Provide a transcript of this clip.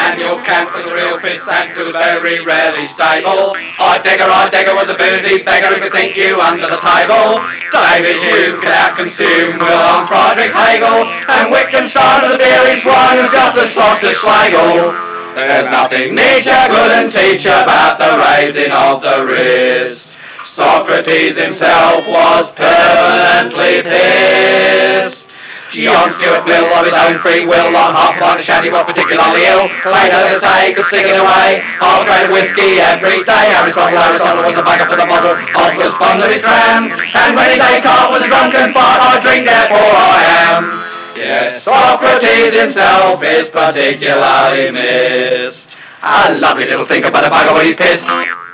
Daniel Camp was a real piss and was very rarely stable. I digger was a boozy beggar who could sink you under the table. David Hume could out-consume Wilhelm Friedrich Hegel, and Wittgenstein was a beery swine who's just as slosh as Schlegel. There's nothing Nietzsche couldn't teach about the raising of the wrist. Socrates himself was permanently pissed. John Stuart Mill, of his own free will, on half line of shandy was particularly ill. Plato, they say, could sing it away. Half a grade of whiskey every day. Aristotle was a bugger for the bottle. Hobbes was fond of his dram. And when Descartes was a drunken fart, I drink, therefore I am. Yes, Socrates himself is particularly missed. A lovely little thinker, but a bugger when he's pissed.